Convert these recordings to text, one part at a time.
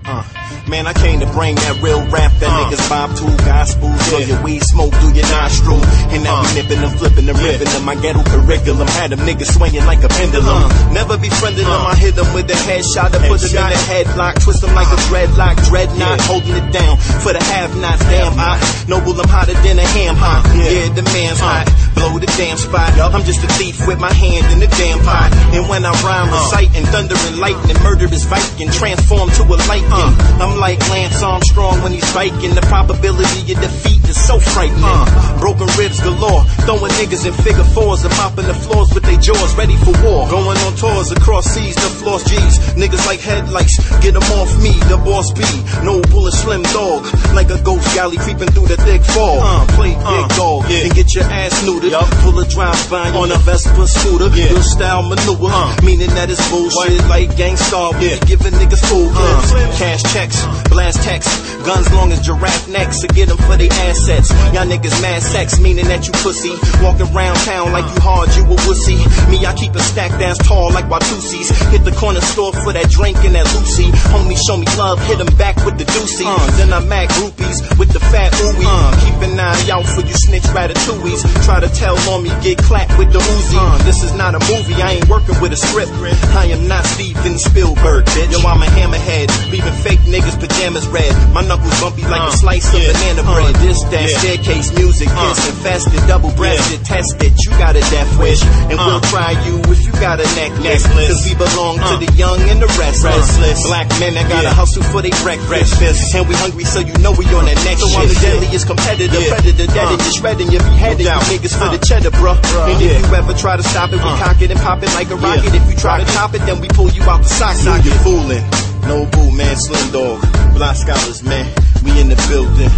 Man, I came to bring that real rap that niggas vibe to. Gospel, so your weed smoke through your nostril. And now we nipping and flipping and ripping them. My ghetto curriculum had them niggas swinging like a pendulum. Never befriended them, I hit them with a headshot. I put them in a headlock, twist them like a dreadlock. Dreadnought, holding it down for the have-nots. Damn, I noble, I'm hotter than a ham hock. Yeah, the man's hot. Blow the damn spot. I'm just a thief with my hand in the damn pot. And when I rhyme, reciting thunder and lightning, murderous Viking transform to a lightning. I'm like Lance Armstrong when he's biking. The probability of defeat is so frightening. Broken ribs galore, throwing niggas in figure fours and mopping the floors with their jaws ready for war. Going on tours across seas to floss G's. Niggas like headlights, get them off me, the boss B. Noble and slim dog, like a ghost galley creeping through the thick fog. Play big dog and get your ass neutered. Full of drive-by on a Vespa scooter. Real style maneuver, meaning that it's bullshit. Like Gangstar, we giving niggas food. Cash checks, blast text, guns long as giraffe necks to get them for their assets. Y'all niggas mad sex, meaning that you pussy. Walking around town like you hard, you a wussy. Me, I keep a stacked ass tall like Watusi's. Hit the corner store for that drink and that Lucy. Homie, show me love, hit them back with the doozy. Then I'm mad groupies with the fat ooey. Keep an eye out for you snitch ratatouilles. Try to tell on me, get clapped with the Uzi. This is not a movie, I ain't working with a script. I am not Steven Spielberg, bitch. Yo, I'm a hammerhead, leaving fake niggas pajamas red. My knuckles bumpy like a slice of banana bread. This, that, staircase music, kiss infested, double-breasted, tested. You got a death wish, and we'll try you if you got a necklace. Cause we belong to the young and the restless. Black men that gotta hustle for their breakfast. And we hungry, so you know we on the next shit. So I'm the deadliest competitor, predator, dead and just shredding your beheading. You niggas for the cheddar, bruh. And if you ever try to stop it, we cock it and pop it like a rocket. If you try to top it, then we pull you out the socket. You fooling. No boo, man, slim dog. Block scholars, man. We in the building.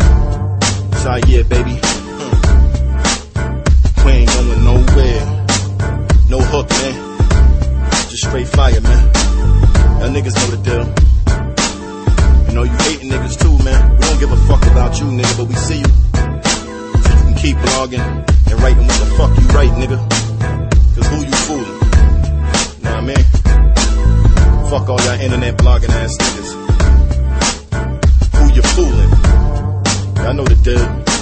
So yeah, baby. We ain't going nowhere. No hook, man. Just straight fire, man. Y'all niggas know the deal. You know you hating niggas too, man. We don't give a fuck about you, nigga, but we see you. So you can keep blogging and writing what the fuck you write, nigga. Cause who you fooling? Know what I mean? Fuck all y'all internet blogging ass niggas. Who you fooling? Y'all know the deal.